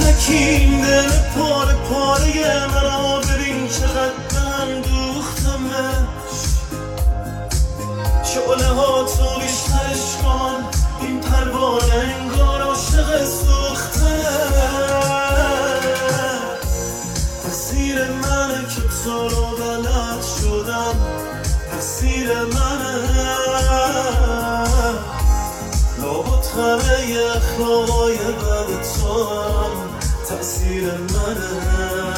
نکین دل پاره پاره مرا، ببین چقدر من دوختمش. شعله ها تو بیشترش کن، این پروانه انگار عاشق سوخته. تقصیر منه که تو رو بلد شدم، تقصیر منه. لابد همه اخلاقای بد تو هم تقصیر منه.